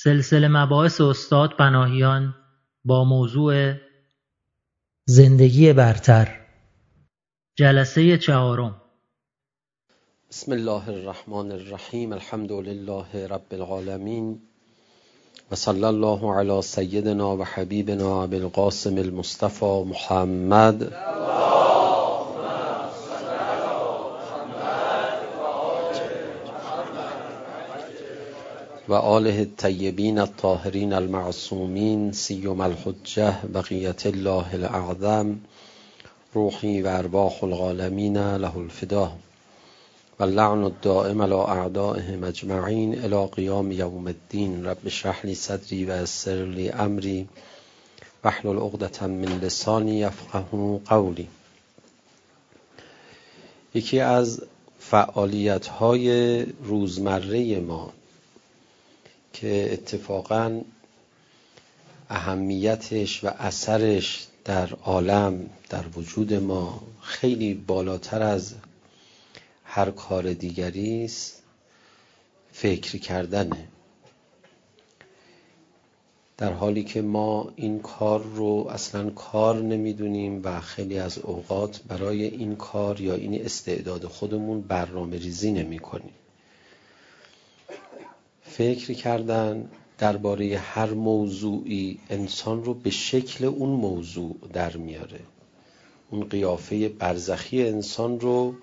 سلسله مباحث استاد پناهیان با موضوع زندگی برتر، جلسه 4. بسم الله الرحمن الرحیم. الحمد لله رب العالمین و صلی الله علی سیدنا و حبیبنا ابی القاسم المصطفى محمد و آله الطیبین الطاهرین المعصومین سیما الحجة بقیة الله الاعظم روحی و ارواح العالمین له الفدا و اللعن الدائم علی اعدائهم اجمعین الی قیام یوم الدین. رب اشرح لی صدری و یسر لی امری واحلل عقدة من لسانی یفقهوا قولی. یکی از فعالیت‌های روزمره ما که اتفاقاً اهمیتش و اثرش در عالم، در وجود ما خیلی بالاتر از هر کار دیگری است، فکر کردنه. در حالی که ما این کار رو اصلاً کار نمیدونیم و خیلی از اوقات برای این کار یا این استعداد خودمون برنامه ریزی نمی کنیم. فکر کردن درباره هر موضوعی انسان رو به شکل اون موضوع در میاره. اون قیافه برزخی انسان رو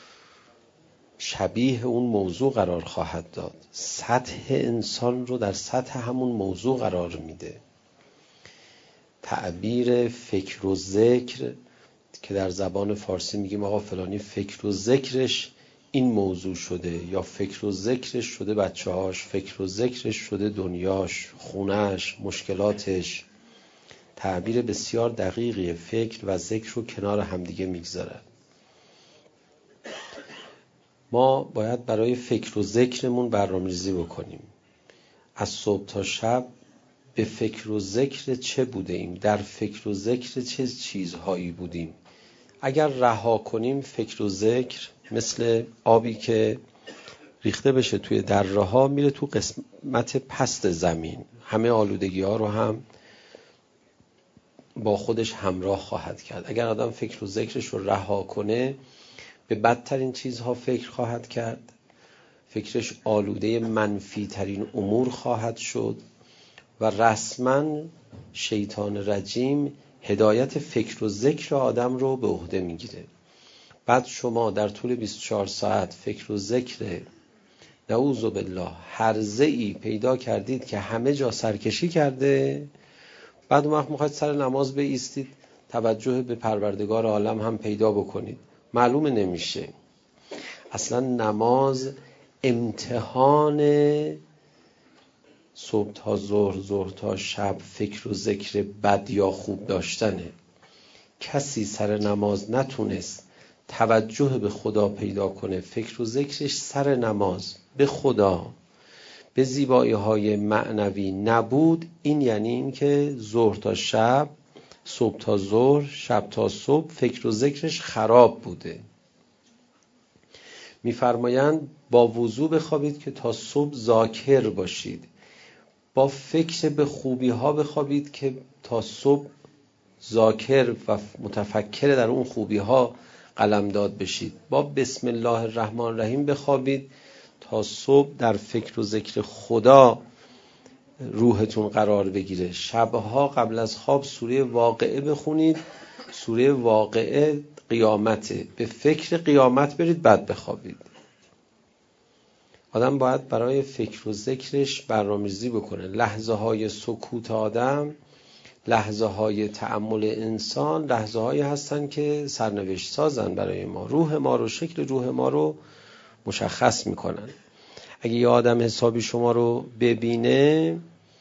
شبیه اون موضوع قرار خواهد داد. سطح انسان رو در سطح همون موضوع قرار میده. تعبیر فکر و ذکر که در زبان فارسی میگیم آقا فلانی فکر و ذکرش این موضوع شده، یا فکر و ذکرش شده بچه‌هاش، فکر و ذکرش شده دنیاش، خونهش، مشکلاتش. تعبیر بسیار دقیقیه. فکر و ذکر رو کنار همدیگه میگذارن. ما باید برای فکر و ذکرمون برنامه‌ریزی بکنیم. از صبح تا شب به فکر و ذکر چه بوده ایم؟ در فکر و ذکر چه چیزهایی بودیم؟ اگر رها کنیم فکر و ذکر مثل آبی که ریخته بشه توی دره ها میره تو قسمت پست زمین، همه آلودگی ها رو هم با خودش همراه خواهد کرد. اگر آدم فکر و ذکرش رو رها کنه به بدترین چیزها فکر خواهد کرد، فکرش آلوده منفی ترین امور خواهد شد و رسما شیطان رجیم هدایت فکر و ذکر آدم رو به عهده میگیره. بعد شما در طول 24 ساعت فکر و ذکر نعوذ بالله هرزه‌ای پیدا کردید که همه جا سرکشی کرده، بعد اون وقت میخواید سر نماز بایستید توجه به پروردگار عالم هم پیدا بکنید، معلومه نمیشه. اصلا نماز امتحان صبح تا ظهر، ظهر تا شب فکر و ذکر بد یا خوب داشتنه. کسی سر نماز نتونست توجه به خدا پیدا کنه، فکر و ذکرش سر نماز به خدا، به زیبایی های معنوی نبود، این یعنی این که ظهر تا شب، صبح تا ظهر، شب تا صبح فکر و ذکرش خراب بوده. میفرمایند با وضو بخوابید که تا صبح ذاکر باشید، با فکر به خوبی ها بخوابید که تا صبح ذاکر و متفکر در اون خوبی ها قلمداد بشید، با بسم الله الرحمن الرحیم بخوابید تا صبح در فکر و ذکر خدا روحتون قرار بگیره. شبها قبل از خواب سوره واقعه بخونید. سوره واقعه قیامته، به فکر قیامت برید بعد بخوابید. آدم باید برای فکر و ذکرش برنامه‌ریزی بکنه. لحظه های سکوت آدم، لحظه های تأمل انسان، لحظه هایی هستن که سرنوشت سازن برای ما، روح ما رو، شکل روح ما رو مشخص میکنن. اگه یه آدم حسابی شما رو ببینه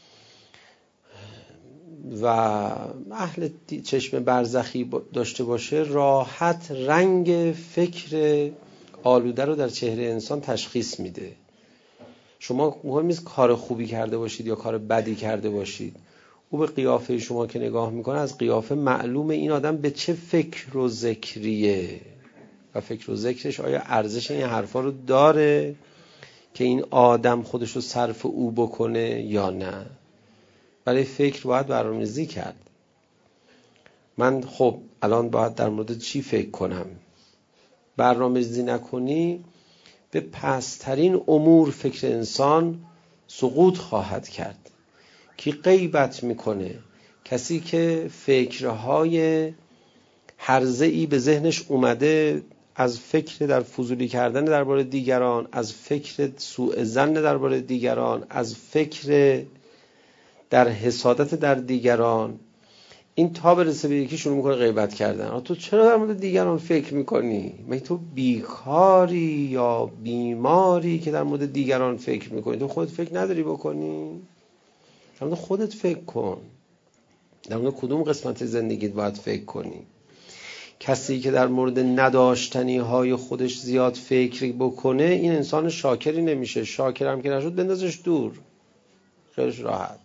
و اهل چشم برزخی داشته باشه، راحت رنگ فکر آلوده رو در چهره انسان تشخیص میده. شما مهم نیست کار خوبی کرده باشید یا کار بدی کرده باشید، او به قیافه شما که نگاه میکنه از قیافه معلومه این آدم به چه فکر و ذکریه و فکر و ذکرش آیا ارزش این حرفا رو داره که این آدم خودشو صرف او بکنه یا نه. برای فکر باید برنامه‌ریزی کرد. من خب الان باید در مورد چی فکر کنم؟ برنامه‌ریزی نکنی به پست‌ترین امور فکر انسان سقوط خواهد کرد. کی غیبت میکنه؟ کسی که فکرهای هرزه‌ای به ذهنش اومده، از فکر در فضولی کردن درباره دیگران، از فکر سوء ظن درباره دیگران، از فکر در حسادت در دیگران، این تا برسه به یکی شروع میکنه غیبت کردن. تو چرا در مورد دیگران فکر میکنی؟ مگه تو بیکاری یا بیماری که در مورد دیگران فکر میکنی؟ تو خودت فکر نداری بکنی؟ در مورد خودت فکر کن. در مورد کدوم قسمت زندگیت باید فکر کنی؟ کسی که در مورد نداشتنی های خودش زیاد فکر بکنه این انسان شاکری نمیشه. شاکر هم که نشد بندازش دور، خیلیش راحت.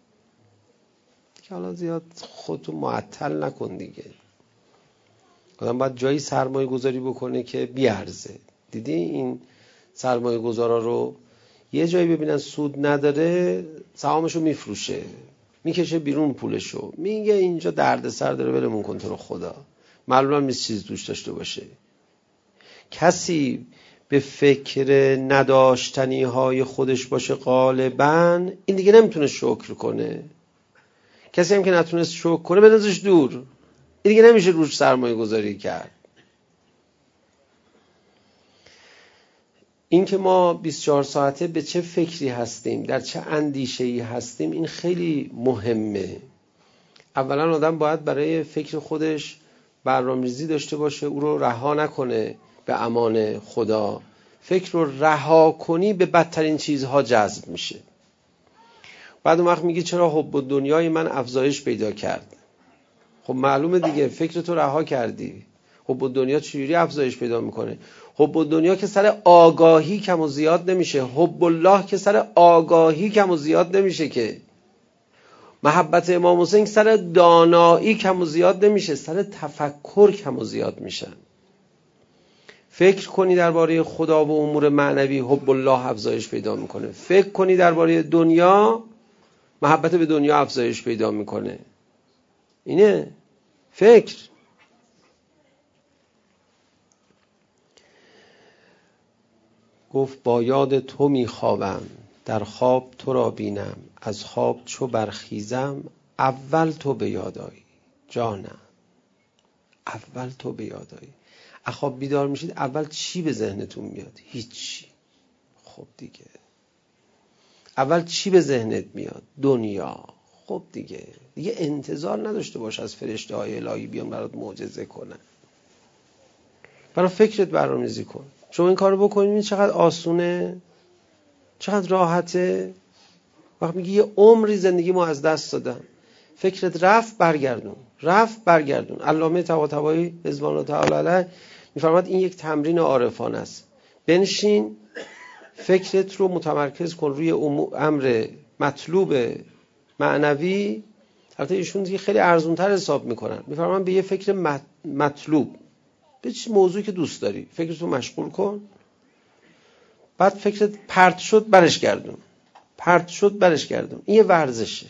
که حالا زیاد خودتو معطل نکن دیگه. آدم باید جایی سرمایه گذاری بکنه که بیارزه. دیدی این سرمایه گذارا رو یه جایی ببینن سود نداره، سهامشو میفروشه، میکشه بیرون پولشو، میگه اینجا دردسر داره ولمون کن تو رو خدا. معلومه نیست چیز توش داشته باشه. کسی به فکر نداشتنی های خودش باشه غالباً این دیگه نمیتونه شکر کنه. کسی هم که نتونست شکر کنه بندازش دور، این دیگه نمیشه روش سرمایه گذاری کرد. این که ما 24 ساعته به چه فکری هستیم، در چه اندیشه‌ای هستیم، این خیلی مهمه. اولا آدم باید برای فکر خودش برنامه‌ریزی داشته باشه، او رو رها نکنه به امان خدا. فکر رو رها کنی به بدترین چیزها جذب میشه. بعد اون وقت میگی چرا حب دنیای من افزایش پیدا کرد؟ خب معلومه دیگه، فکر تو رها کردی. حب دنیا چجوری افزایش پیدا میکنه؟ حب دنیا که سر آگاهی کم و زیاد نمیشه. حب الله که سر آگاهی کم و زیاد نمیشه که. محبت امام حسین سر دانایی کم و زیاد نمیشه، سر تفکر کم و زیاد میشن. فکر کنی درباره خدا و امور معنوی، حب الله افزایش پیدا میکنه. فکر کنی درباره دنیا، محبت به دنیا افزایش پیدا میکنه. اینه فکر. گفت با یاد تو میخوابم، در خواب تو را بینم، از خواب چو برخیزم اول تو به یاد آیی. جانم اول تو به یاد آیی. از خواب بیدار میشید اول چی به ذهنتون میاد؟ هیچی. خب دیگه اول چی به ذهنت میاد؟ دنیا. خب دیگه انتظار نداشته باش از فرشته های الهی بیان برات معجزه کنن. برای فکرت برنامه‌ریزی کن. شما این کارو بکنید چقدر آسونه، چقدر راحته. وقت میگی یه عمری زندگی ما از دست دادم، فکرت رفت برگردون. علامه طباطبایی رضوان الله تعالی علیه میفرماد این یک تمرین عارفانه است. بنشین فکرت رو متمرکز کن روی امر مطلوب معنوی. البته ایشون دیگه خیلی ارزان‌تر حساب میکنن، میفرمان به یه فکر مطلوب، به چه موضوعی که دوست داری فکرتو مشغول کن. بعد فکرت پرت شد برش گردون. این یه ورزشه.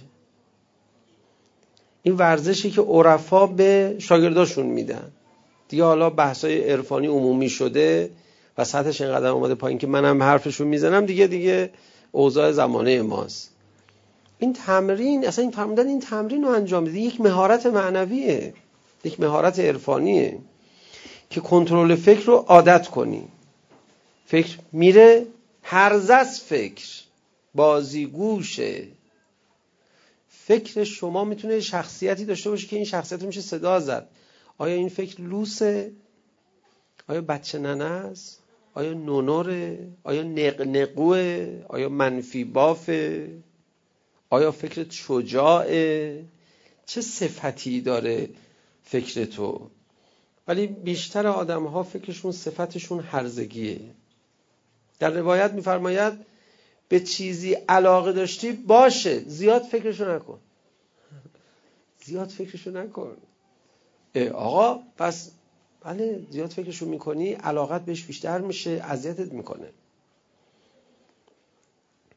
این ورزشی که عرفا به شاگرداشون میدن. دیگه حالا بحثای عرفانی عمومی شده و سطحش اینقدر اومده پایین که منم حرفشون میزنم، دیگه اوضاع زمانه ماست. این تمرین، اصلا این فرمودن این تمرین رو انجام بدید، یک مهارت معنویه، یک مهارت عرفانیه که کنترل فکر رو عادت کنی. فکر میره، هرزه از فکر بازیگوشه. فکر شما میتونه شخصیتی داشته باشه که این شخصیت رو میشه صدا زد. آیا این فکر لوسه؟ آیا بچه ننه است؟ آیا نونوره؟ آیا نقنقوه؟ آیا منفی بافه؟ آیا فکرت شجاعه؟ چه صفتی داره فکر تو؟ ولی بیشتر آدم ها فکرشون صفتشون هرزگیه. در روایت میفرماید به چیزی علاقه داشتی باشه، زیاد فکرشو نکن. آقا پس بله، زیاد فکرشو میکنی علاقت بهش بیشتر میشه، اذیتت میکنه.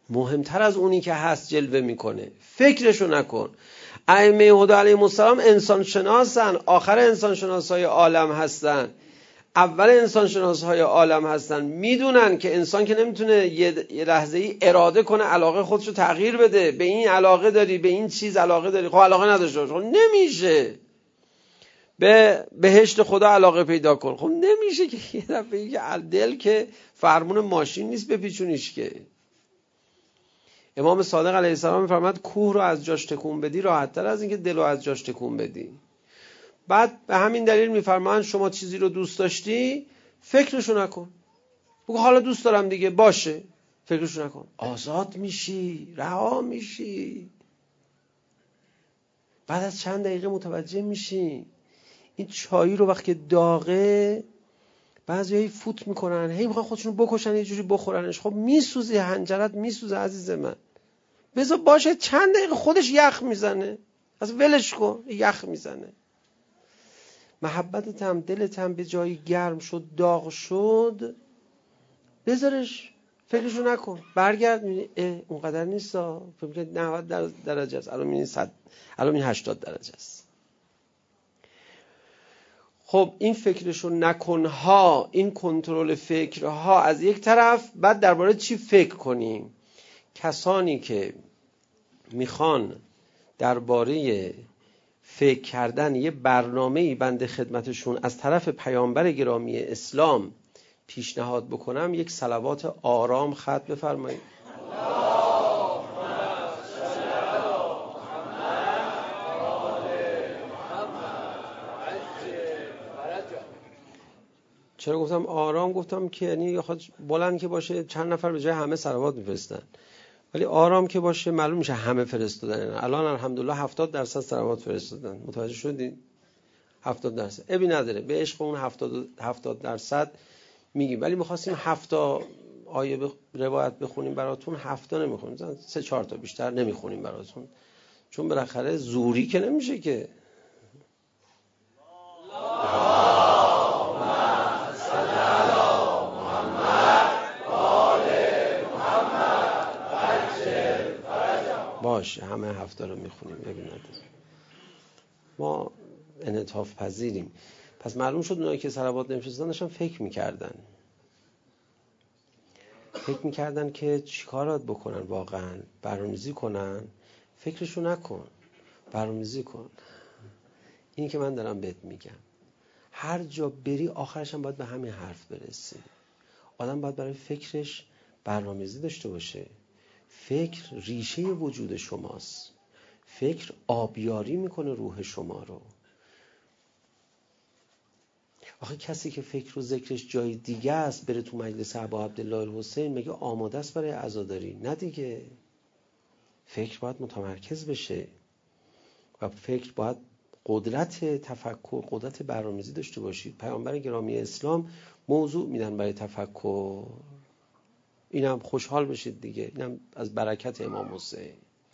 مهمتر از اونی که هست جلوه میکنه. فکرشو نکن. ائمه هدی علیهم السلام انسان شناسن، آخر انسان شناسای عالم هستن، اول انسان شناسای عالم هستن. میدونن که انسان که نمیتونه یه لحظه ای اراده کنه علاقه خودشو تغییر بده. به این علاقه داری، به این چیز علاقه داری، خب علاقه نداشته باش، خب نمیشه. به بهشت خدا علاقه پیدا کن، خب نمیشه که یه دفعه که دل که فرمون ماشین نیست بپیچونیش که. امام صادق علیه السلام میفرماد کوه رو از جاش تکون بدی راحت تر از اینکه دل رو از جاش تکون بدی. بعد به همین دلیل میفرمان شما چیزی رو دوست داشتی فکرشو نکن، بگو حالا دوست دارم دیگه، باشه، فکرشو نکن. آزاد میشی، رها میشی. بعد از چند دقیقه متوجه میشی این چایی رو وقتی داغه بعضیایی فوت میکنن، هی میخوان خودشون بکشن یه جوری بخورنش. خب میسوزی، حنجرت میسوزه عزیز من، بذار باشه چند دقیقه خودش یخ میزنه، از ولش کن، یخ میزنه. محبتت هم دلت هم به جایی گرم شد، داغ شد، بذارش، فکرشو نکن. برگرد میبینی اونقدر نیستا، فکر کنی 90 درجه است، الان میبینی 100، الان میبینی 80 درجه است. خب این فکرشو نکنها، این کنترل فکرها از یک طرف. بعد درباره چی فکر کنیم؟ کسانی که میخوان درباره فکر کردن یه برنامه‌ای بنده خدمتشون از طرف پیامبر گرامی اسلام پیشنهاد بکنم، یک صلوات آرام ختم بفرمایید. چرا گفتم آرام؟ گفتم که یعنی بلند که باشه چند نفر به جای همه صلوات میفرستن، ولی آرام که باشه معلوم میشه همه فرستادن. الان الحمدلله 70% صلوات فرستادن، متوجه شدین؟ 70%. ابی نداره، به عشق اون 70% میگیم، ولی میخواستیم 7 آیه روایت بخونیم براتون، 7 نمیخونیم، 3-4 تا بیشتر نمیخونیم براتون، چون بالاخره زوری که نمیشه که. باشه همه 7 رو میخونیم، ببینید ما انعطاف پذیریم. پس معلوم شد اونایی که صلوات نمیفرستادن داشتن فکر میکردن که چیکارات بکنن، واقعا برنامه‌ریزی کنن. فکرشو نکن، برنامه‌ریزی کن. اینی که من دارم بهت میگم، هر جا بری آخرش هم باید به همین حرف برسی. آدم باید برای فکرش برنامه‌ریزی داشته باشه. فکر ریشه وجود شماست. فکر آبیاری میکنه روح شما رو. آخه کسی که فکر و ذکرش جای دیگه است بره تو مجلس ابا عبدالله الحسین میگه آماده است برای عزاداری؟ نه دیگه. فکر باید متمرکز بشه و فکر باید قدرت تفکر، قدرت برنامه‌ریزی داشته باشید. پیامبر گرامی اسلام موضوع میدن برای تفکر، اینم خوشحال بشید دیگه، اینم از برکت امام حسین.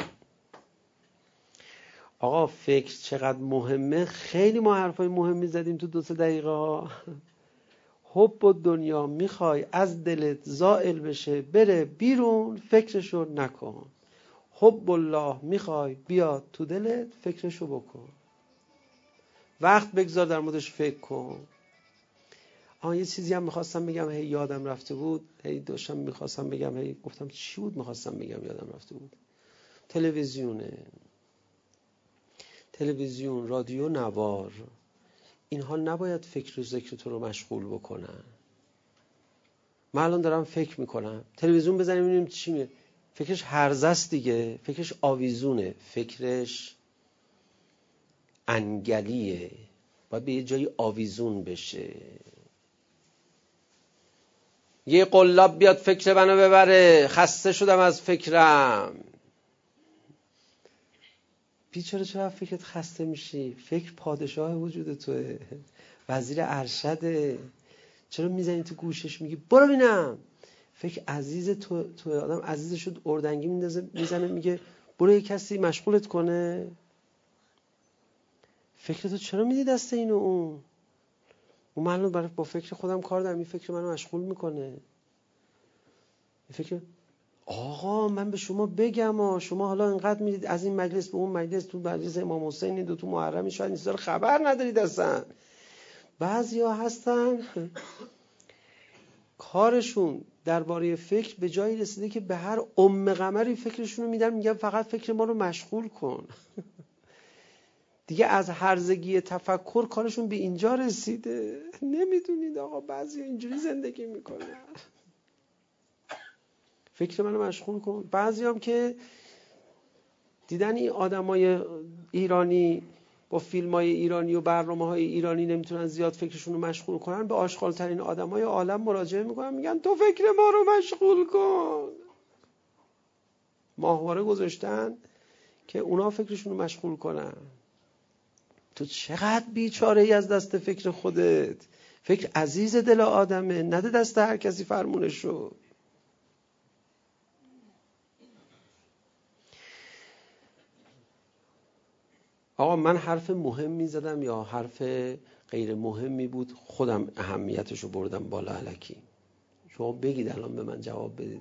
آقا فکر چقدر مهمه، خیلی ما حرفای مهمی زدیم تو 2-3 دقیقه. حب و دنیا میخوای از دلت زائل بشه بره بیرون، فکرشو نکن. حب الله میخوای بیاد تو دلت، فکرشو بکن، وقت بگذار در موردش فکر کن. یه چیزی هم میخواستم بگم، هی یادم رفته بود، هی داشتم میخواستم بگم، هی گفتم چی بود میخواستم بگم یادم رفته بود. تلویزیون، رادیو، نوار، اینها نباید فکر و ذکر تو رو مشغول بکنن. من الان دارم فکر میکنم، تلویزیون بزنیم ببینیم چی میگه. فکرش هرزه است دیگه، فکرش آویزونه، فکرش انگلیه، باید به یه جایی آویزون بشه. یه قلاب بیاد فکر منو ببره، خسته شدم از فکرم. بیچاره چرا فکرت خسته میشی؟ فکر پادشاه وجود توه، وزیر ارشده. چرا میزنی تو گوشش میگی برو بینم؟ فکر عزیز تو آدم عزیز شد اردنگی میزنه میگه برو یه کسی مشغولت کنه. فکرتو چرا میدی دست اینو اون من با فکر خودم کار دارم، این فکر منو مشغول میکنه. این فکر آقا من به شما بگم شما حالا اینقدر میرید از این مجلس به اون مجلس، تو مجلس امام حسین و تو محرم شاید این چیزا خبر ندارید اصلا. بعضیا هستن کارشون درباره فکر به جایی رسیده که به هر قمری فکرشون رو میدن، میگن فقط فکر ما رو مشغول کن. دیگه از هرزگی تفکر کارشون به اینجا رسیده. نمیدونید آقا بعضیا اینجوری زندگی میکنن، فکر منو مشغول کن. بعضی هم که دیدن این آدمای ایرانی با فیلمای ایرانی و برنامه‌های ایرانی نمیتونن زیاد فکرشون رو مشغول کنن، به آشغال‌ترین آدمای عالم مراجعه میکنن، میگن تو فکر ما رو مشغول کن. ماهواره گذاشتن که اونا فکرشون رو مشغول کنن. تو چقدر بیچاره ای از دست فکر خودت. فکر عزیز دل آدمه، نده دست هر کسی فرمونشو. آقا من حرف مهمی زدم یا حرف غیر مهمی بود، خودم اهمیتشو بردم بالا الکی. شما بگید الان به من جواب بدید.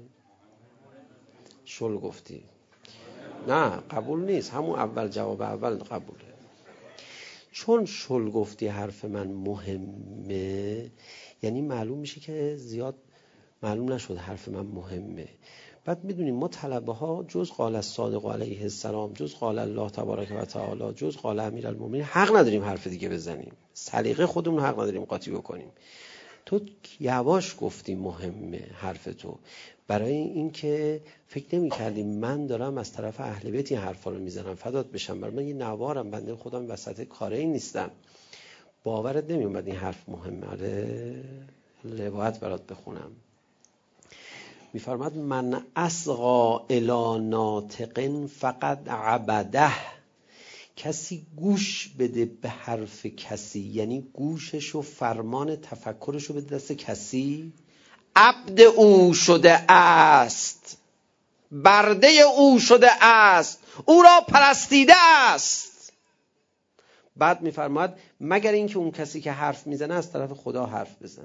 شل گفتی. نه قبول نیست، همون اول جواب اول قبوله. چون شل گفتی حرف من مهمه، یعنی معلوم میشه که زیاد معلوم نشد حرف من مهمه. بعد میدونیم ما طلبه ها جز قال الصادق علیه السلام، جز قال الله تبارک و تعالی، جز قال امیرالمومنین حق نداریم حرف دیگه بزنیم. سلیقه خودمون حق نداریم قاطی بکنیم. تو یواش گفتی مهمه حرف تو، برای این که فکر نمی کردیم من دارم از طرف اهل بیت این حرفا رو میزنم. فدات بشم، برای من یه نوارم، بنده خودم وسط کاری نیستم. باورت نمی اومد این حرف مهمه. آره روایت برات بخونم. میفرماد من اصغا الی ناطق فقد عبده. کسی گوش بده به حرف کسی، یعنی گوشش و فرمان تفکرش رو بده دست کسی، عبد او شده است، برده او شده است، او را پرستیده است. بعد میفرماد مگر اینکه اون کسی که حرف میزنه از طرف خدا حرف بزنه.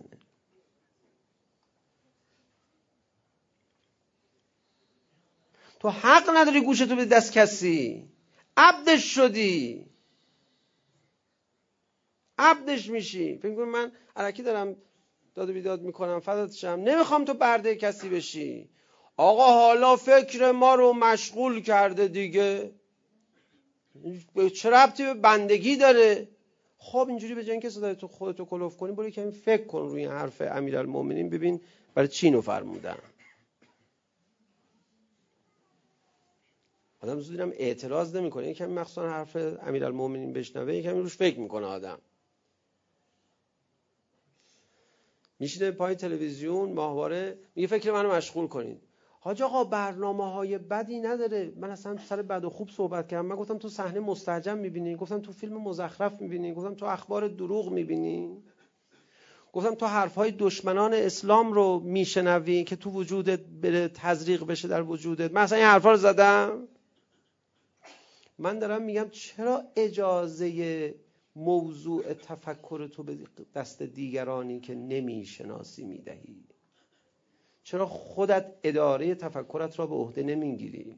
تو حق نداری گوشتو به دست کسی، عبدش شدی، عبدش میشی. فکر کنم من الکی دارم داد و بیداد میکنم، فدات شم. نمیخوام تو برده کسی بشی. آقا حالا فکر ما رو مشغول کرده دیگه، چه ربطی به بندگی داره؟ خب اینجوری به جای اینکه صدای تو خودتو کلوف کنی، برو کمی فکر کن روی حرف امیرالمومنین، ببین برای چی اینو فرمودن. آدم زودی هم اعتراض نمیکنه، یکم مخصوصا حرف امیرالمومنین بشنوه یکم روش فکر میکنه آدم. میشینه پای تلویزیون ماهواره میگه فکر منو مشغول کنید. حاج آقا برنامه‌های بدی نداره. من اصلا سر بد و خوب صحبت کردم. من گفتم تو صحنه مستعجم می‌بینی، گفتم تو فیلم مزخرف می‌بینی، گفتم تو اخبار دروغ می‌بینی، گفتم تو حرف‌های دشمنان اسلام رو میشنوی که تو وجودت بره تزریق بشه در وجودت. من اصلا این حرفا رو زدم. من دارم میگم چرا اجازه موضوع تفکر تو به دست دیگرانی که نمیشناسی میدهی؟ چرا خودت اداره تفکرت را به عهده نمیگیری؟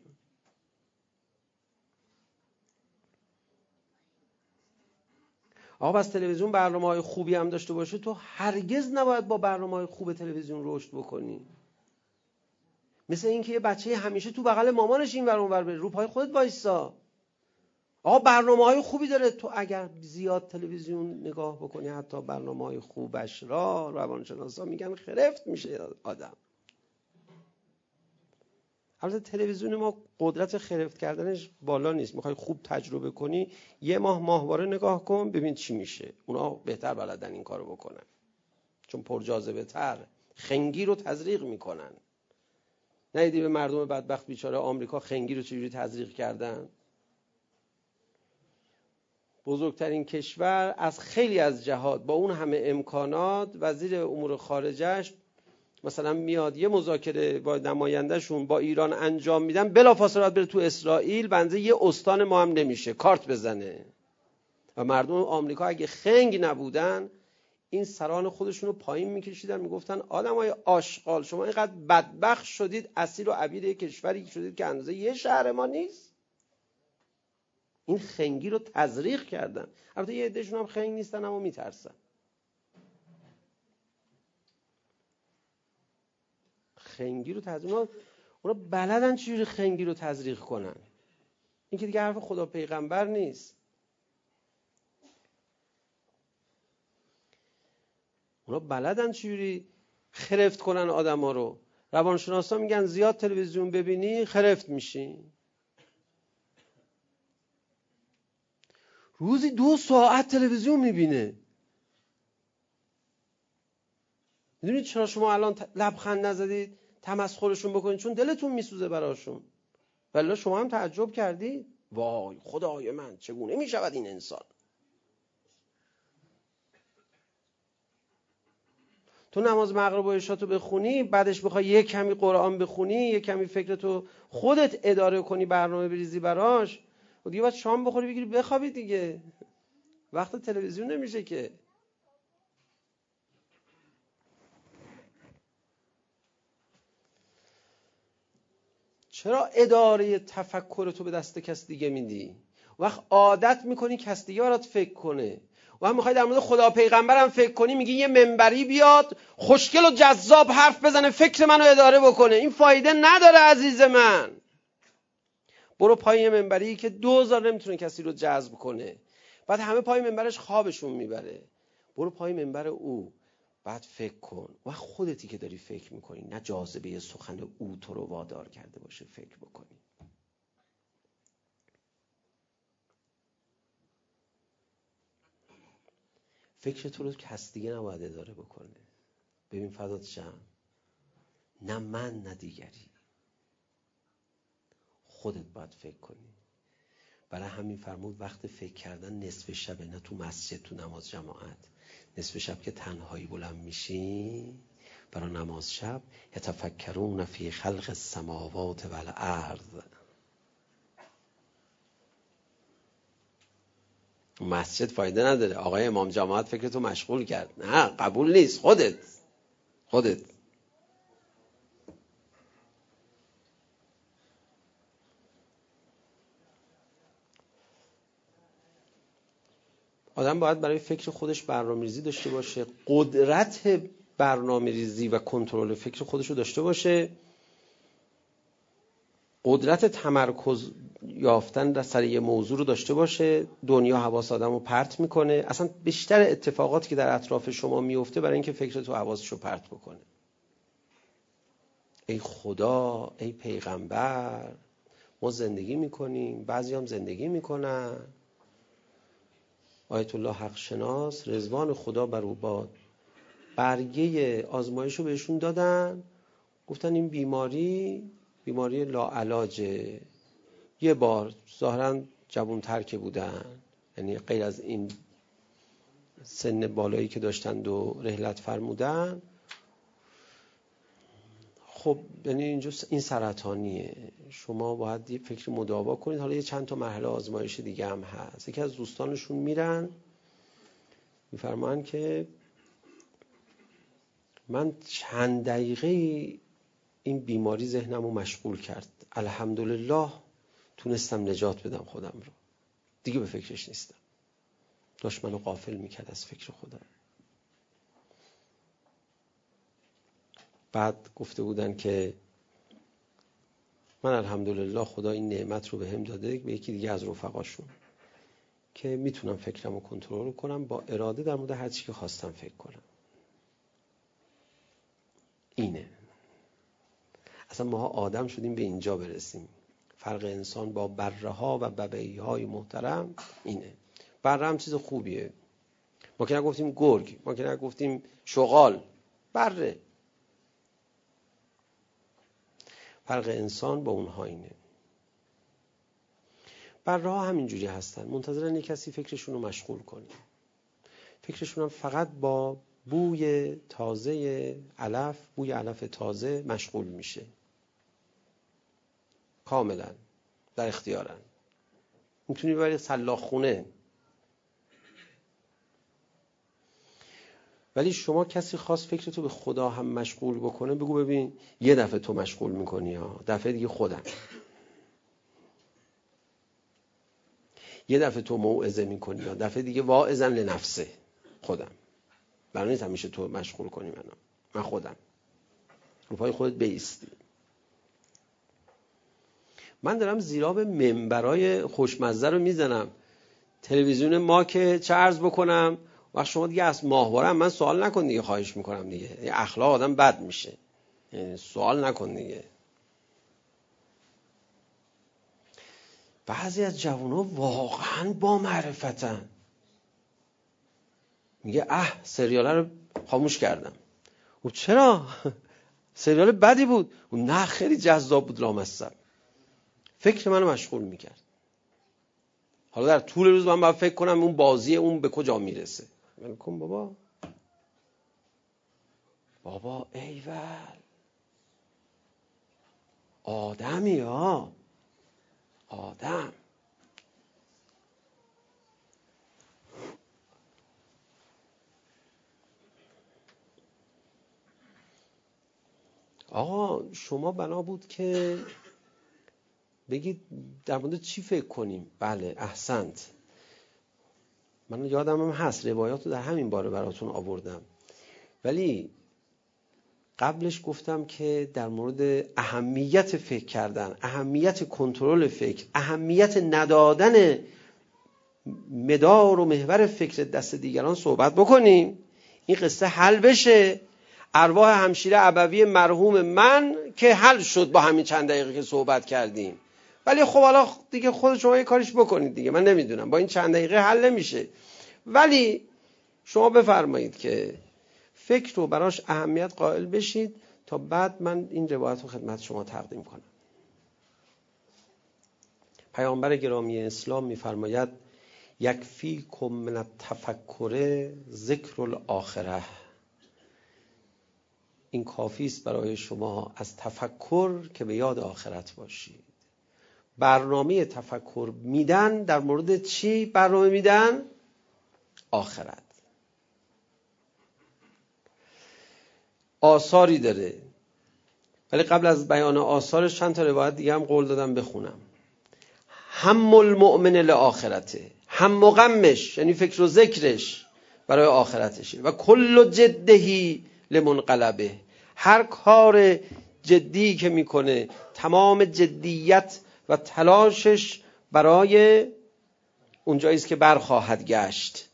آقا بس تلویزیون برنامه‌های خوبی هم داشته باشه، تو هرگز نباید با برنامه‌های خوب تلویزیون رشد بکنی. مثل اینکه یه بچه همیشه تو بغل مامانش این ور اون ور بره، رو پای خودت وایسا. آقا برنامه‌های خوبی داره، تو اگر زیاد تلویزیون نگاه بکنی، حتی برنامه‌های خوبش را روانشناسا میگن خرفت میشه آدم. البته تلویزیون ما قدرت خرفت کردنش بالا نیست. میخوای خوب تجربه کنی یه ماهواره نگاه کن ببین چی میشه. اونا بهتر بلدن این کارو بکنن، چون پرجاذبه تر خنگی رو تزریق میکنن. ندیدی به مردم بدبخت بیچاره آمریکا خنگی رو چجوری تزریق کردن؟ بزرگترین کشور از خیلی از جهات با اون همه امکانات، وزیر امور خارجش مثلا میاد یه مذاکره با نمایندهشون با ایران انجام میدن، بلافاصله بره تو اسرائیل، بنده یه استان ما هم نمیشه کارت بزنه. و مردم آمریکا اگه خنگ نبودن این سران خودشون رو پایین میکشیدن، میگفتن آدمای آشغال، شما اینقدر بدبخت شدید اسیر و عبید یک کشوری شدید که اندازه یه شهر ما نیست. این خنگی رو تزریق کردن. البته یه عدهشون هم خنگ نیستن اما میترسن. خنگی رو تزریق، اونا بلدن چجوری خنگی رو تزریق کنن. این که دیگه حرف خدا پیغمبر نیست. اونا بلدن چجوری خرفت کنن آدما رو. روانشناسا میگن زیاد تلویزیون ببینی خرفت میشی. روزی 2 ساعت تلویزیون میبینه. میدونید چرا شما الان لبخند نزدید تمسخرشون بکنید؟ چون دلتون میسوزه براشون. ولی شما هم تعجب کردید وای خدای من چگونه میشود این انسان. تو نماز مغرب و عشاتو بخونی، بعدش بخوای یک کمی قرآن بخونی، یک کمی فکرتو خودت اداره کنی، برنامه بریزی براش، و دیگه باید شام بخوری بگیری بخوابی دیگه. وقت تلویزیون نمیشه که. چرا اداره تفکرتو به دست کس دیگه میدی؟ وقت عادت میکنی کس دیگه برات فکر کنه. و هم میخوای در مورد خدا پیغمبرم فکر کنی، میگی یه منبری بیاد خوشگل و جذاب حرف بزنه فکر منو اداره بکنه. این فایده نداره عزیز من. برو پای یه منبری که 2000 نمیتونه کسی رو جذب کنه، بعد همه پای منبرش خوابشون میبره. برو پای منبر او، بعد فکر کن. و خودتی که داری فکر میکنی، نه جاذبه سخن او تو رو وادار کرده باشه فکر بکنی. فکر تو رو کس دیگه نباید اداره بکنه. ببین فدات شم، نه من نه دیگری، خودت باید فکر کنی. برای همین فرمود وقت فکر کردن نصف شبه، نه تو مسجد تو نماز جماعت. نصف شب که تنهایی بلند میشی برای نماز شب، یتفکرون فی خلق السماوات والارض. مسجد فایده نداره. آقای امام جماعت فکرتو مشغول کرد، نه قبول نیست. خودت آدم باید برای فکر خودش برنامه‌ریزی داشته باشه، قدرت برنامه‌ریزی و کنترل فکر خودش رو داشته باشه، قدرت تمرکز یافتن در سر یه موضوع رو داشته باشه. دنیا حواس آدم رو پرت میکنه. اصلا بیشتر اتفاقاتی که در اطراف شما میفته برای اینکه فکرتو حواسش رو پرت بکنه. ای خدا، ای پیغمبر، ما زندگی میکنیم، بعضی هم زندگی میکنن. آیت الله حق شناس رضوان خدا بر او باد، برگه آزمایش رو بهشون دادن، گفتن این بیماری لاعلاجه. یه بار ظاهراً جوان‌تر که بودن، یعنی غیر از این سن بالایی که داشتند و رحلت فرمودن، خب یعنی اینجا این سرطانیه، شما باید یه فکر مداوا کنید. حالا یه چند تا مرحله آزمایش دیگه هم هست. یکی از دوستانشون میرن میفرمان که من چند دقیقه این بیماری ذهنمو مشغول کرد، الحمدلله تونستم نجات بدم خودم رو، دیگه به فکرش نیستم. داشت منو غافل میکرد از فکر خودم. بعد گفته بودن که من الحمدلله خدا این نعمت رو به هم داده، به یکی دیگه از رفقاشون، که میتونم فکرمو کنترل کنم، با اراده در مورد هر چی که خواستم فکر کنم. اینه اصلا ما آدم شدیم به اینجا برسیم. فرق انسان با بره ها و ببعی های محترم اینه. بره هم چیز خوبیه، ما که نگفتیم گرگ، ما که نگفتیم شغال، بره. فرق انسان با اونها اینه. بره ها همینجوری هستن، منتظرن یک کسی فکرشون رو مشغول کنه. فکرشون هم فقط با بوی تازه علف، بوی علف تازه مشغول میشه. کاملا در اختیارن. میتونی ببری سلاخ خونه. ولی شما کسی خواست فکرتو به خدا هم مشغول بکنه، بگو ببین یه دفعه تو مشغول میکنی ها، دفعه دیگه خودم. یه دفعه تو موعظه میکنی ها، دفعه دیگه واعظن لنفسه، خودم. برای نیست همیشه تو مشغول کنی من خودم. رو پای خودت بایستی. من دارم زیراب منبرای خوشمزه رو میزنم. تلویزیون ما که چه عرض بکنم، وقت شما دیگه از ماهواره من سوال نکن دیگه، خواهش میکنم دیگه. اخلاق آدم بد میشه، یعنی سوال نکن دیگه. بعضی از جوان‌ها واقعا با معرفتن. میگه سریاله رو خاموش کردم. و چرا؟ سریال بدی بود؟ و نه خیلی جذاب بود، لامصب. فکر منو مشغول میکرد. حالا در طول روز من باید فکر کنم اون بازی اون به کجا میرسه. من کن بابا ایول، آدمی ها، آدم. آقا شما بنا بود که بگید در مورد چی فکر کنیم. بله احسنت. من یادم هم هست روایات رو در همین باره براتون آوردم، ولی قبلش گفتم که در مورد اهمیت فکر کردن، اهمیت کنترل فکر، اهمیت ندادن مدار و محور فکر دست دیگران صحبت بکنیم. این قصه حل بشه. ارواح همشیره ابوی مرحوم من که حل شد با همین چند دقیقه که صحبت کردیم. ولی خب حالا دیگه خود شما یه کاریش بکنید دیگه، من نمیدونم، با این چند دقیقه حل نمیشه. ولی شما بفرمایید که فکر رو براش اهمیت قائل بشید تا بعد من این روایت رو خدمت شما تقدیم کنم. پیامبر گرامی اسلام میفرماید یکفیکم من التفکر ذکر الاخره. این کافی است برای شما از تفکر که به یاد آخرت باشید. برنامه تفکر میدن در مورد چی؟ برنامه میدن آخرت. آثاری داره، ولی قبل از بیان آثارش چند تا روایت دیگه هم قول دادم بخونم. هم المؤمن لآخرته، هم غمش یعنی فکر و ذکرش برای آخرتشه. و کل جدهی لمنقلبه، هر کار جدی که میکنه تمام جدیت و تلاشش برای اونجایی است که برخواهد گشت.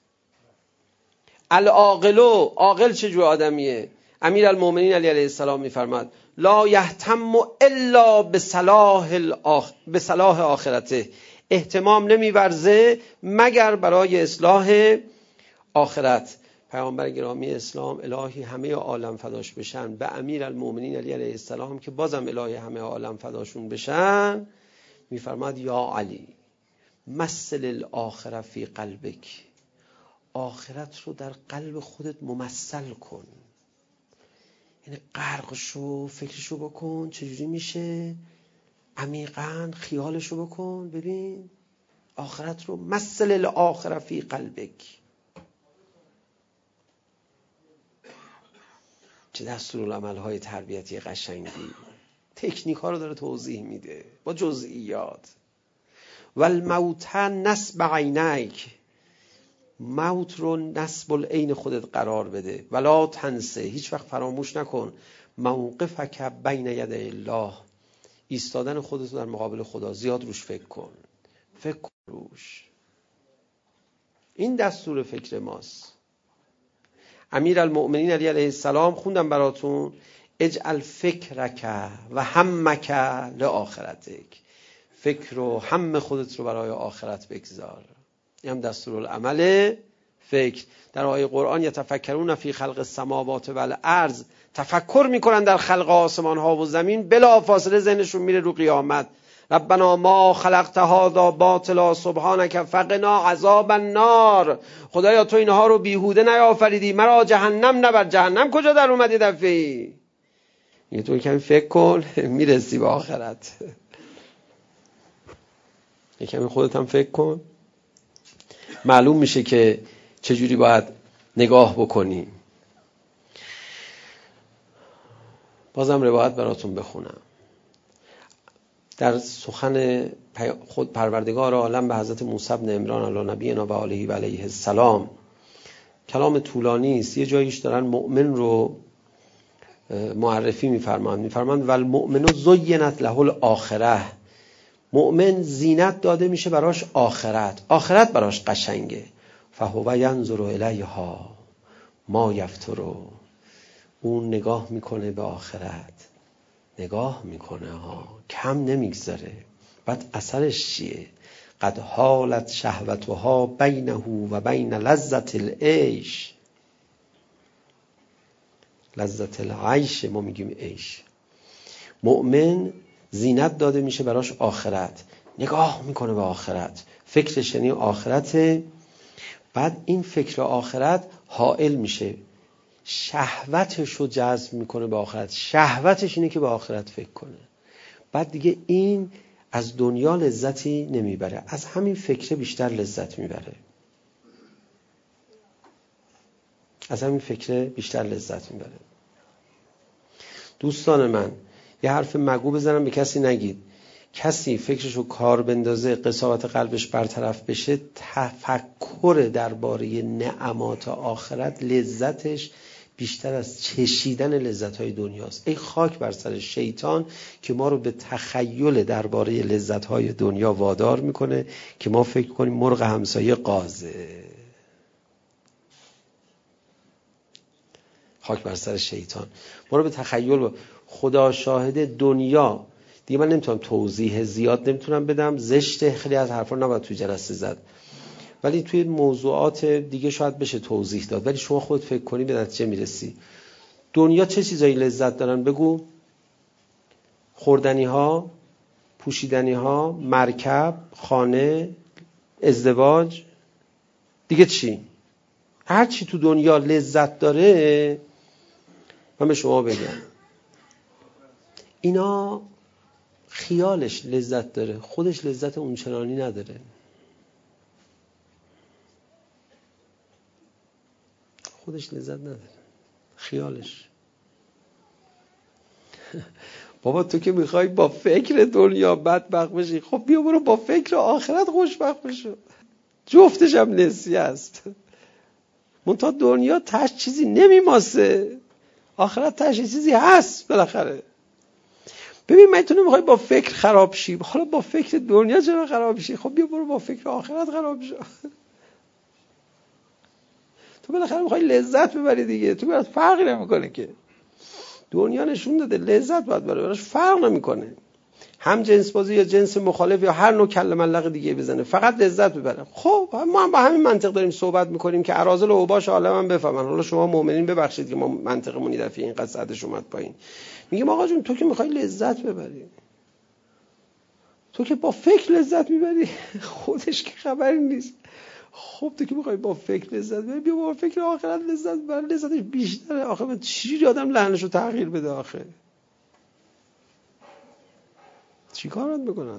العاقلو، عاقل چجور آدمیه؟ امیر المؤمنین علیه السلام میفرماد لا یهتم الا به صلاح آخرته، اهتمام نمیورزه مگر برای اصلاح آخرت. پیامبر گرامی اسلام الهی همه عالم فداش بشن، به امیر المؤمنین علیه السلام که بازم الهی همه عالم فداشون بشن میفرماد یا علی مثل الاخره فی قلبک، آخرت رو در قلب خودت ممثل کن. یعنی غرقشو، فکرشو بکن چجوری میشه، عمیقاً خیالشو بکن. ببین آخرت رو مثل الاخره فی قلبک. چه دستورالعمل‌های تربیتی قشنگی، تکنیک ها رو داره توضیح میده با جزئیات. والموت نصب عینیک، موت رو نصب العین خودت قرار بده. ولا تنسه، هیچ وقت فراموش نکن موقفک بین یدی الله، ایستادن خودت در مقابل خدا. زیاد روش فکر کن، فکر کن روش. این دستور فکر ماست. امیر المؤمنین علیه السلام خوندم براتون اجعل فکرک و همک لآخرتک، فکر و هم خودت رو برای آخرت بگذار. این هم دستورالعمل فکر. در آیه قرآن یتفکرون فی خلق السماوات و الارض، تفکر میکنن در خلق آسمان ها و زمین، بلا فاصله ذهنشون میره رو قیامت. ربنا ما خلقت هذا باطلا سبحانك فقنا عذاب النار، خدایا تو اینها رو بیهوده نیافریدی، مرا جهنم نبر. جهنم کجا در اومد یه دفعه؟ یه تو کمی فکر کن میرسی به آخرت. یه کمی خودت هم فکر کن، معلوم میشه که چجوری باید نگاه بکنی. بازم روایت براتون بخونم. در سخن خود پروردگار عالم به حضرت موسی بن عمران علی نبینا و آله و علیه السلام، کلام طولانی است، یه جاییش دارن مؤمن رو معرفی میفرمایند والمؤمن زینت له الاخره، مؤمن زینت داده میشه براش آخرت براش قشنگه. فهو ینظر الیها ما یفتر، اون نگاه میکنه به آخرت، نگاه میکنه کم نمیگذاره. بعد اثرش چیه؟ قد حالت شهوتها بینه و بین لذت العیش، لذت العیش ما میگیم عیش. مؤمن زینت داده میشه براش آخرت، نگاه میکنه به آخرت، فکرش یعنی آخرته. بعد این فکر آخرت حائل میشه، شهوتش رو جذب میکنه به آخرت، شهوتش اینه که به آخرت فکر کنه. بعد دیگه این از دنیا لذتی نمیبره، از همین فکر بیشتر لذت میبره، از همین فکر بیشتر لذت میبره. دوستان من یه حرف مگو بزنم، به کسی نگید. کسی فکرشو کار بندازه، قساوت قلبش برطرف بشه، تفکر درباره نعمات آخرت لذتش بیشتر از چشیدن لذت‌های دنیاست. ای خاک بر سر شیطان که ما رو به تخیل درباره لذت‌های دنیا وادار میکنه که ما فکر کنیم مرغ همسایه قازه. خاک بر سر شیطان، ما رو به تخیل. خدا شاهد دنیا دیگه من نمیتونم توضیح زیاد نمیتونم بدم، زشته، خیلی از حرفا نباید توی جلسه زد، ولی توی موضوعات دیگه شاید بشه توضیح داد. ولی شما خود فکر کنی به نتیجه میرسی. دنیا چه چیزایی لذت دارن؟ بگو. خوردنی ها، پوشیدنی ها، مرکب، خانه، ازدواج، دیگه چی؟ هر چی تو دنیا لذت داره من به شما بگم اینا خیالش لذت داره، خودش لذت اونچنانی نداره. خودش لذت نداره، خیالش. بابا تو که میخوای با فکر دنیا بدبخت بشی، خب بیا برو با فکر آخرت خوشبخت بشو، جفتش هم نسیه است. منتها دنیا تاش چیزی نمیماسه، آخرت تاش چیزی هست بالاخره. ببین من تو نمیخوای با فکر خراب شی، حالا با فکر دنیا چرا خراب شی؟ خب بیا برو با فکر آخرت خراب شو. تو بالاخره میخوای لذت ببری دیگه، تو برات فرقی نمیکنه که. دنیا نشون داده لذت باید بره، براش فرق نمیکنه. هم جنس بازی یا جنس مخالف یا هر نوع کله ملق دیگه بزنه، فقط لذت ببره. خب ما هم با همین منطق داریم صحبت میکنیم که اراذل و اوباش عالم هم بفهمن. حالا شما مؤمنین ببخشید که ما منطقمون این دفعه اینقدر سطحش اومد پایین. میگیم آقا جون تو که میخوای لذت ببری، تو که با فکر لذت میبری، خودش که خبری نیست. خب تو که میخوای با فکر لذت ببری، بیا با فکر آخرت لذت ببر، لذتش بیشتره. آخه من چجوری آدم لحنشو تغییر بده؟ آخه چی کارات میکنن؟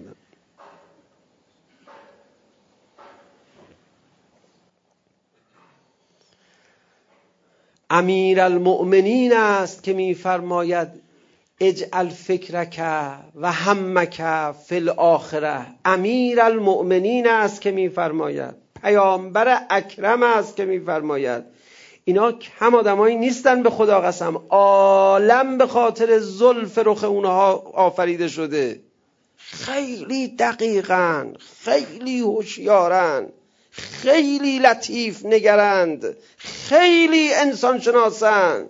امیر المؤمنین است که میفرماید اجعل فکرک و همک فی الاخره. امیر المؤمنین است که میفرماید، پیامبر اکرم است که میفرماید اینا کم آدمایی نیستن، به خدا قسم عالم به خاطر زلف رخ اونها آفریده شده. خیلی دقیقن، خیلی هوشیارن، خیلی لطیف نگرند، خیلی انسان شناسن.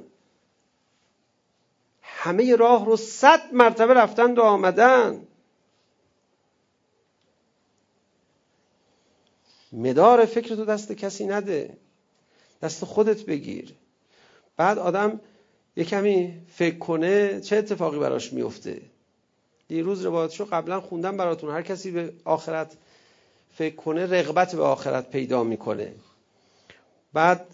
همه راه رو 100 مرتبه رفتند و آمدن. مدار فکر تو دست کسی نده، دست خودت بگیر. بعد آدم یه کمی فکر کنه چه اتفاقی براش میفته. دیروز روایتشو قبلا خوندم براتون. هر کسی به آخرت فکر کنه رغبت به آخرت پیدا میکنه. بعد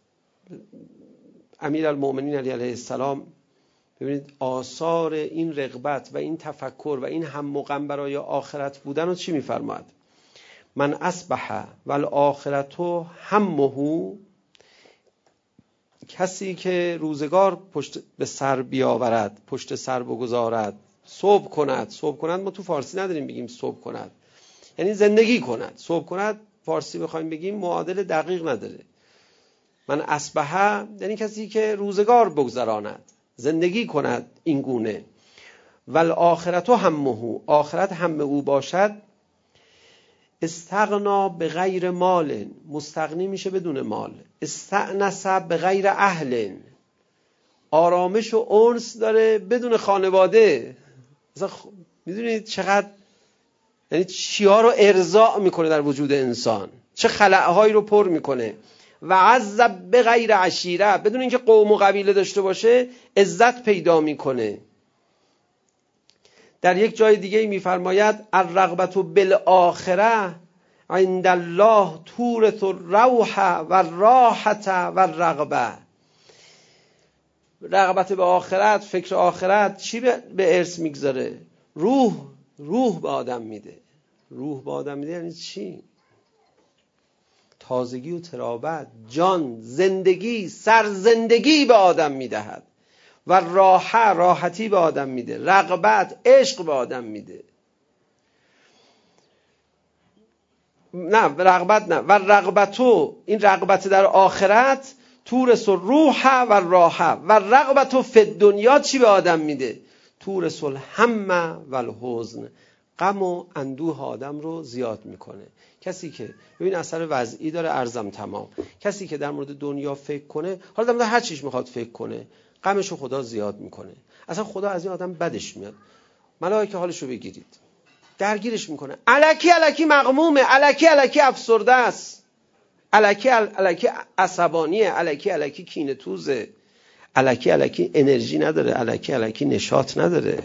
امیرالمؤمنین علیه السلام، ببینید آثار این رغبت و این تفکر و این هم و غم برای آخرت بودن رو چی میفرماید؟ من اصبح والآخرة همه کسی که روزگار پشت به سر بیاورد، پشت سر بگذارد، صبح کند. صبح کند ما تو فارسی نداریم بگیم صبح کند، یعنی زندگی کند. صبح کند فارسی بخوایم بگیم معادل دقیق نداره. من اصبح یعنی کسی که روزگار بگذراند، زندگی کند این گونه. والآخرت همه، آخرت هم او باشد. استغنا به غیر مال، مستغنی میشه بدون مال. استأنس به غیر اهل، آرامش و انس داره بدون خانواده. مثلا میدونید چقدر، یعنی چیا رو ارضاء میکنه در وجود انسان، چه خلأهایی رو پر میکنه. و عزب به غیر عشیره، بدون اینکه قوم و قبیله داشته باشه عزت پیدا میکنه. در یک جای دیگه میفرماید الرغبت بالآخره عند الله تورث الروح و الراحة و الرغبه. رغبت به آخرت، فکر آخرت چی به ارث میگذاره؟ روح به آدم میده. روح به آدم میده یعنی چی؟ تازگی و ترابت، جان، زندگی، سرزندگی به آدم میدهد. و راحتی به آدم میده. رغبت، عشق به آدم میده. نه رغبت نه، و رغبتو، این رغبت در آخرت تورث الروح و الراحه. و رغبتو فی الدنیا چی به آدم میده؟ تورث الهم و الحزن، غم و اندوه آدم رو زیاد میکنه. کسی که ببین اثر وضعی داره، ارزم تمام، کسی که در مورد دنیا فکر کنه، حالا در مورد هر چیز میخواد فکر کنه، غمشو خدا زیاد میکنه. اصلا خدا از این آدم بدش میاد. ملائکه حالشو بگیرید، درگیرش میکنه. الکی مغمومه، الکی افسرده است، الکی عصبانیه، الکی کینه توزه، الکی انرژی نداره، الکی نشاط نداره.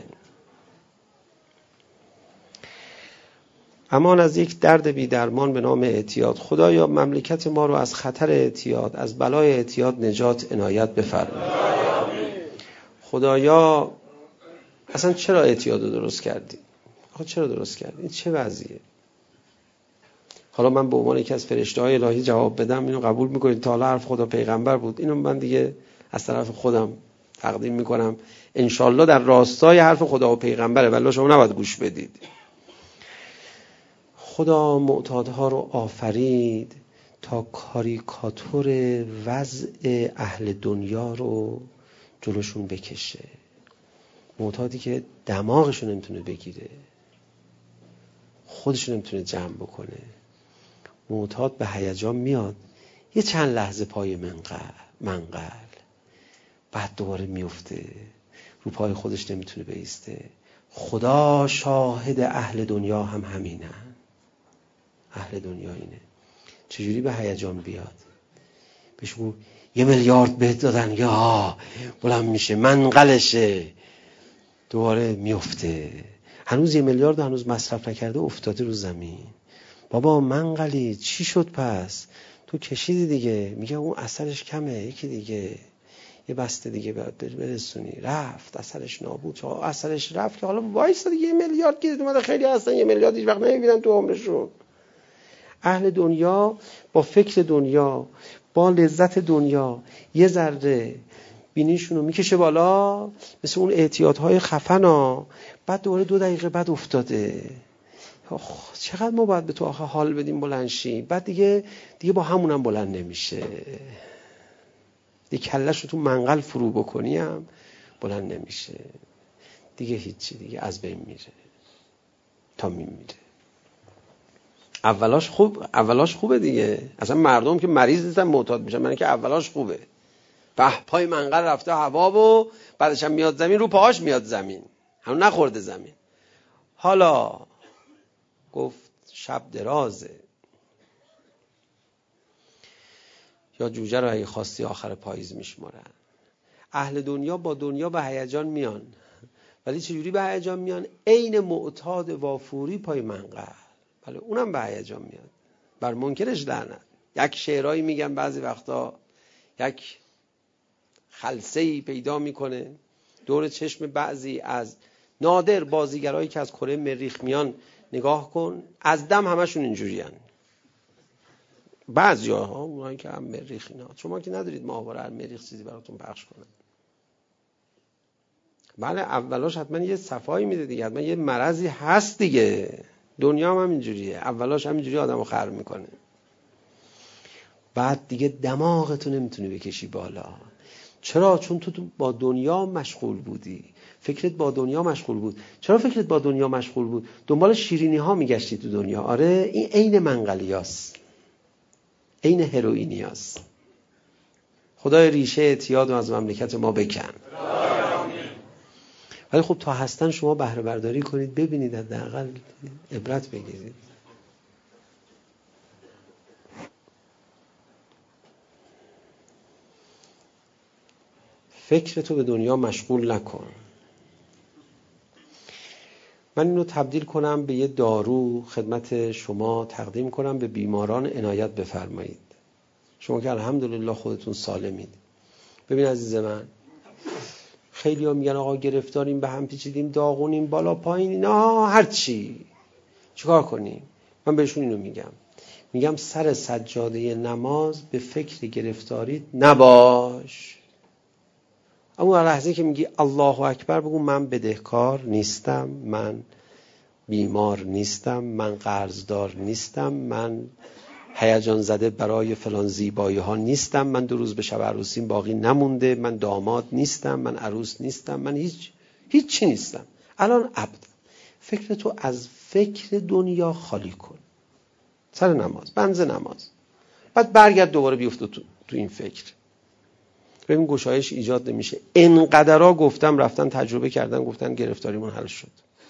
امان از یک درد بی درمان به نام اعتیاد. خدایا مملکت ما رو از خطر اعتیاد، از بلای اعتیاد نجات عنایت بفرما. خدایا اصلا چرا اعتیاد رو درست کردی؟ آخه چرا درست کردی؟ این چه وضعیه؟ حالا من به عنوان یکی از فرشته‌های الهی جواب بدم، اینو قبول میکنید؟ تا حالا حرف خدا پیغمبر بود، اینو من دیگه از طرف خودم تقدیم میکنم، انشالله در راستای حرف خدا و پیغمبره، ولی شما نباید گوش بدید. خدا معتادها رو آفرید تا کاریکاتور وضع اهل دنیا رو جلوشون بکشه. معتادی که دماغشون نمیتونه بگیره، خودشون نمیتونه جمع بکنه. معتاد به هیجان میاد، یه چند لحظه پای منقل، بعد دوباره میفته، رو پای خودش نمیتونه بایسته. خدا شاهد اهل دنیا هم همینن. اهل دنیا اینه. چجوری به هیجان بیاد؟ بهشون 1 میلیارد بهت دادن، یا بلند میشه منقلشه، دوباره میفته. هنوز 1 میلیارد هنوز مصرف نکرده، افتاده رو زمین. بابا منقلی چی شد پس؟ تو کشیدی دیگه. میگه اون اثرش کمه، یکی دیگه، یه بسته دیگه برسونی. رفت اثرش نابود. اثرش رفت که حالا وایسا دیگه 1 میلیارد گیرت اومده. خیلی هستن 1 میلیارد هیچ وقت نمیبینن تو عمرشون. اهل دنیا با فکر دنیا، با لذت دنیا، یه ذره بینیشونو میکشه بالا، مثل اون اعتیادهای خفنا، بعد دوباره 2 دقیقه بعد افتاده. چقدر ما باید به تو آخه حال بدیم بلند شی؟ بعد دیگه با همونم بلند نمیشه. دیگه کله‌شو تو منقل فرو بکنی هم بلند نمیشه دیگه، هیچی دیگه، از بین میره تا میمیره. اولاش خوبه دیگه. اصلا مردم که مریض نیستن معتاد میشن، من که اولاش خوبه. پای منقل رفته هوا و بعدش هم میاد زمین، رو پاهاش میاد زمین، همون نخورده زمین. حالا گفت شب درازه، یا جوجه رو اگه خواستی آخر پاییز میشمارن. اهل دنیا با دنیا به هیجان میان، ولی چجوری به هیجان میان؟ عین معتاد وافوری پای منقل. بله اونم به هیجان میاد. بر منکرش لعنت. یک شعرهایی میگن بعضی وقتا، یک خلسه‌ای پیدا میکنه دور چشم بعضی از نادر بازیگرایی که از کره مریخ میان. نگاه کن، از دم همشون اینجوریان، بعضی‌ها اونایی که هم مریخ اینا، شما که ندارید ماهواره هر مریخ چیزی براتون پخش کنه. بله اولاش حتما یه صفایی میده دیگه، حتما یه مرضی هست دیگه. دنیا هم اینجوریه، اولاش همینجوری آدمو خر میکنه. بعد دیگه دماغتو نمیتونی بکشی بالا. چرا؟ چون تو با دنیا مشغول بودی، فکرت با دنیا مشغول بود. چرا فکرت با دنیا مشغول بود؟ دنبال شیرینی ها میگشتی تو دنیا. آره این عین منقلیاست، عین هروئینیاست. خدای ریشه اعتیاد رو از مملکت ما بکن. ولی خب تا هستن شما بهره برداری کنید، ببینید، حداقل عبرت بگیرید. فکرتو به دنیا مشغول نکن. من اینو تبدیل کنم به یه دارو خدمت شما تقدیم کنم، به بیماران عنایت بفرمایید. شما که الحمدلله خودتون سالمید. ببین عزیز من، خیلی ها میگن آقا گرفتاریم، به هم پیچیدیم، داغونیم، بالا پایین، اینا هر چی، چیکار کنیم؟ من بهشون اینو میگم سر سجاده نماز به فکر گرفتاریت نباش. اما لحظه که میگی الله اکبر بگو من بدهکار نیستم، من بیمار نیستم، من قرضدار نیستم، من هیجان زده برای فلان زیبایی ها نیستم، من 2 روز به شب عروسیم باقی نمونده، من داماد نیستم، من عروس نیستم، من هیچ نیستم. الان عبد. فکرتو از فکر دنیا خالی کن سر نماز، بنز نماز. بعد برگرد دوباره بیفته تو این فکر. ببین گشایش ایجاد نمیشه. انقدرها گفتم، رفتن تجربه کردن، گفتن گرفتاریمون حل شد.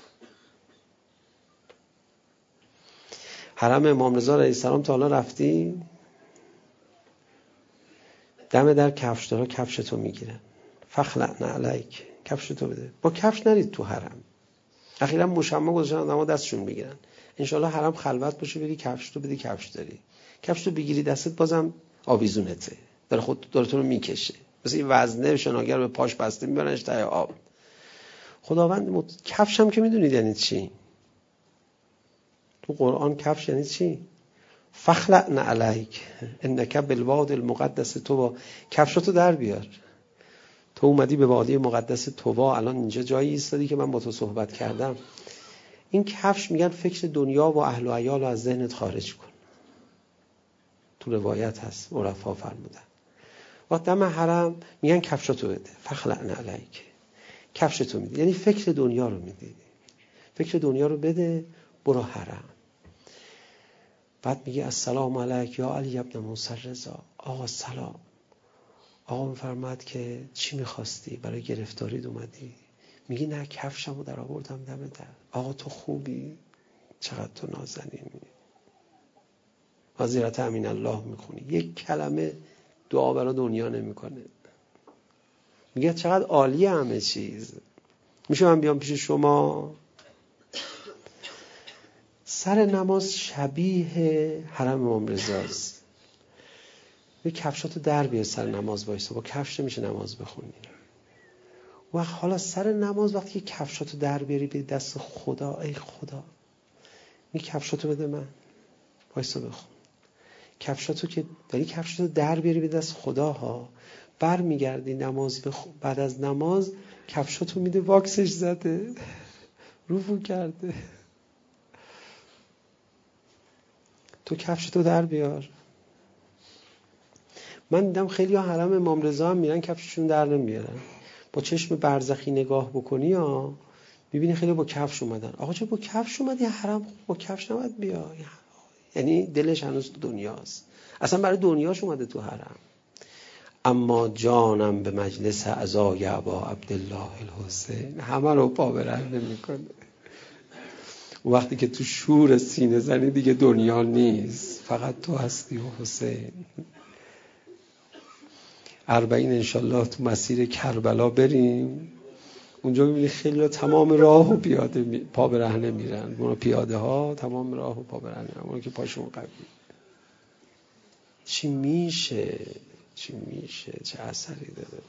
حرم امام رضا علیه السلام تا حالا رفتی؟ دم در کفشدارا کفشتو میگیرن، فخلعن علیک، کفشتو بده. با کفش نرید تو حرم. اخیرا مشمع گذاشتن آدم‌ها دستشون میگیرن. انشالله حرم خلوت باشه، بری کفشتو بدی، کفش داری، کفشتو بگیری دستت بازم آویزونته، داره خودتون رو میکشه، مثل این وزنه شناگر به پاش بسته میبرنش ته آب. خداوند کفش هم که میدونید یعنی چی؟ تو قرآن کفش یعنی چی؟ فخلعن علیک انک بالواد المقدس طوی. کفشاتو در بیار. تو اومدی به وادی مقدس طوی، الان اینجا جایی ایستادی که من با تو صحبت کردم. این کفش میگن فکر دنیا و اهل و عیال رو از ذهنت خارج کن. تو روایت هست عرفا فرمودن. وقت دم حرم میگن کفشاتو بده، فخلعن علیک، کفشتو میدی، یعنی فکر دنیا رو میدی. فکر دنیا رو بده، برو حرم. بعد میگه السلام علیک یا علی ابن موسی رضا. آقا سلام. آقا میفرماد که چی میخواستی؟ برای گرفتاری اومدی؟ میگی نه، کفشمو در آوردم دم در. آقا تو خوبی؟ چقدر تو نازنینی. وزیرت امین الله میخونی، یک کلمه دعا برای دنیا نمیکنه. میگه چقدر عالیه همه چیز. میشه من بیام پیش شما؟ سر نماز شبیه حرم امام رضاست. یه کفشاتو در بیار سر نماز وایسا، با کفش نمیشه نماز بخونی. و حالا سر نماز وقتی که کفشاتو در بیاری به دست خدا، ای خدا می کفشاتو بده من، وایسا بخون. کفشاتو که داری کفشاتو در بیاری به دست خدا ها، بر میگردی نماز بخون. بعد از نماز کفشاتو میده واکسش زده، رفو کرده. تو کفشاتو در بیار. من دیدم خیلی ها حرم امام رضا هم میرن کفششون در نمیارن. با چشم برزخی نگاه بکنی ها، میبینی خیلی با کفش اومدن. آقا چه با کفش اومدی حرم؟ با کفش نباید بیا. یعنی دلش هنوز تو دنیاست، اصلا برای دنیاش اومده تو حرم. اما جانم به مجلس عزای ابا عبدالله الحسین، همه رو پا برهنه میکنه. وقتی که تو شور سینه زنی دیگه دنیا نیست، فقط تو هستی و حسین. 40 انشالله تو مسیر کربلا بریم، اونجا میبینی خیلی ها تمام راه و پیاده پا برهنه میرن. اونا پیاده ها تمام راه و پا برهنه، اونا که پاشون قوی. چی میشه چه اثری داره.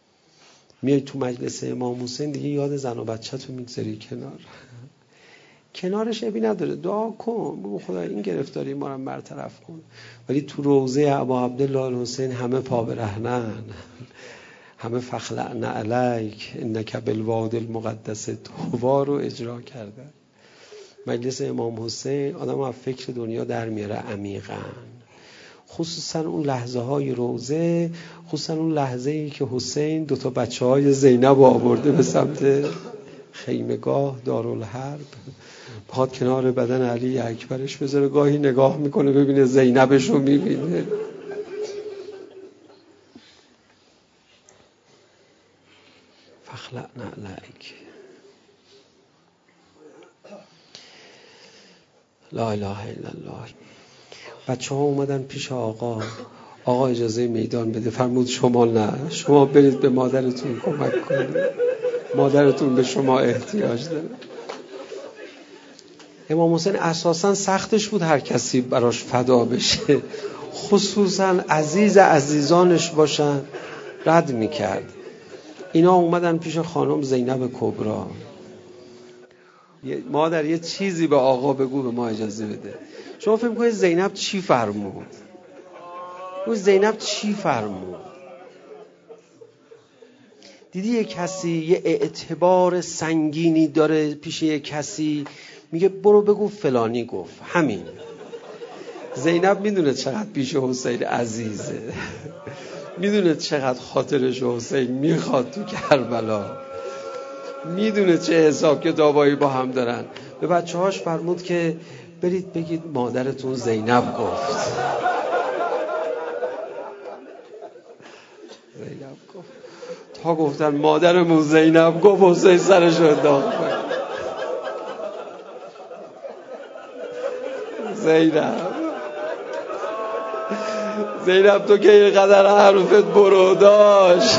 میای تو مجلس امام حسین دیگه یاد زن و بچه تو میگذاری کنار. کنارش عیبی نداره، دعا کن بگو خدا این گرفتاری ما رو برطرف کن. ولی تو روضه ابا عبدالله الحسین همه پا برهنن، همه فخلعن علیک انک بالوادی المقدس طوی رو اجرا کردن. مجلس امام حسین آدم از فکر دنیا در میاره عمیقاً، خصوصا اون لحظه های روضه، خصوصا اون لحظه ای که حسین 2 بچه های زینب آورده به سمت خیمگاه دارالحرب، بخواد کنار بدن علی اکبرش بذاره، گاهی نگاه میکنه ببینه زینبش رو میبینه. فخلعن علیک. لا اله الا الله. بچه ها اومدن پیش آقا اجازه میدان بده. فرمود شما نه، شما برید به مادرتون کمک کنید، مادرتون به شما احتیاج داره. امام حسین اساساً سختش بود هر کسی براش فدا بشه، خصوصاً عزیزانش باشن، رد میکرد. اینا اومدن پیش خانم زینب کبرا، مادر یه چیزی به آقا بگو به ما اجازه بده. شما فکر کنید زینب چی فرمود؟ زینب چی فرمود؟ دیدی یه کسی یه اعتبار سنگینی داره پیش یه کسی، میگه برو بگو فلانی گفت، همین. زینب میدونه چقدر پیش حسین عزیزه، میدونه چقدر خاطرش حسین میخواد تو کربلا، میدونه چه حساب کتابایی با هم دارن. به بچه هاش فرمود که برید بگید مادرتون زینب گفت. زینب گفت. تا گفتن مادرمون زینب گفت، حسین سرش رو انداخت. زینب تو که اینقدر حرفت برو داشت.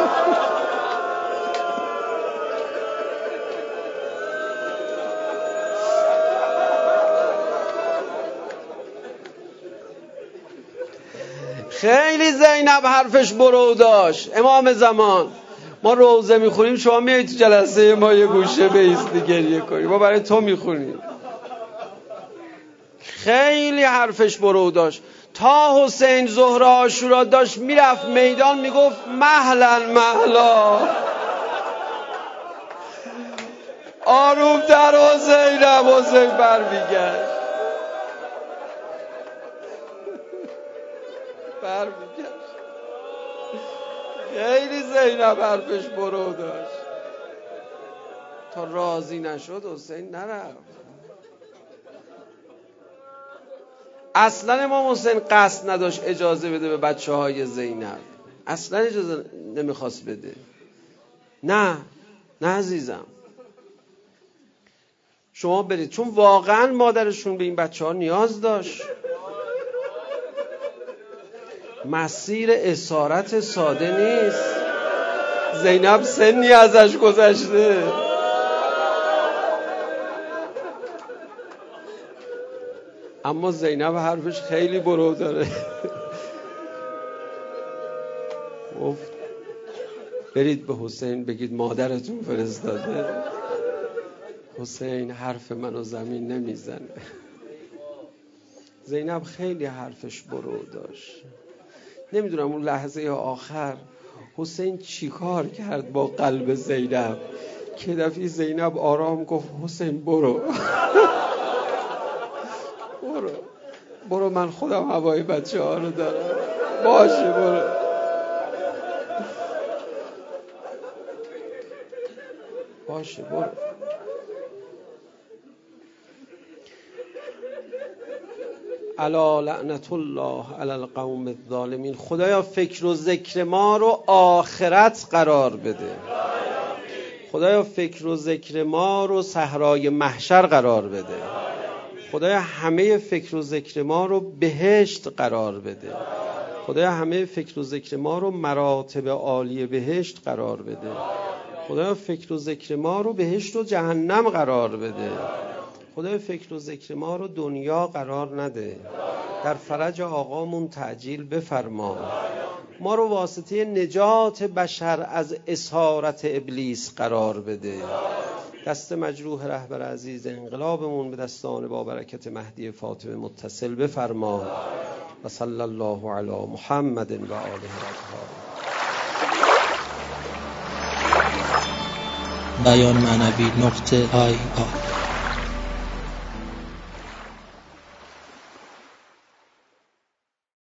خیلی زینب حرفش برو داشت. امام زمان ما روزه میخونیم، شما میای تو جلسه ما یه گوشه بیستی گریه کنی، ما برای تو میخونیم. خیلی حرفش برو داشت. تا حسین ظهر عاشورا داشت میرفت میدان میگفت مهلا مهلا، آروم در حسین برمیگشت. خیلی زینب حرفش برو داشت. تا راضی نشد حسین نرفت. اصلا امام حسین قصد نداشت اجازه بده به بچه های زینب، اصلا اجازه نمیخواست بده. نه عزیزم، شما برید، چون واقعا مادرشون به این بچه ها نیاز داشت. مسیر اسارت ساده نیست. زینب سنی ازش گذشته. اما زینب حرفش خیلی برو داره. گفت برید به حسین بگید مادرتون فرستاده. حسین حرف منو زمین نمیزنه. زینب خیلی حرفش برو داشت. نمیدونم اون لحظه آخر حسین چی کار کرد با قلب زینب که دفعه زینب آرام گفت حسین برو. برو من خودم هوای بچه ها رو دارم، باشه برو. باشه برو. الا لعنت الله علی القوم الظالمین. خدایا فکر و ذکر ما رو آخرت قرار بده. خدایا فکر و ذکر ما رو صحرای محشر قرار بده. خدایا همه فکر و ذکر ما رو بهشت قرار بده. خدایا همه فکر و ذکر ما رو مراتب عالی بهشت قرار بده. خدایا فکر و ذکر ما رو بهشت و جهنم قرار بده. خدایا فکر و ذکر ما رو دنیا قرار نده. در فرج آقامون تعجیل بفرما. ما رو واسطه نجات بشر از اسارت ابلیس قرار بده. دست مجروح رهبر عزیز انقلابمون به دستان با برکت مهدی فاطمه متصل بفرما و صلی الله علی محمد و آله اطهار. بیان معنوی .ir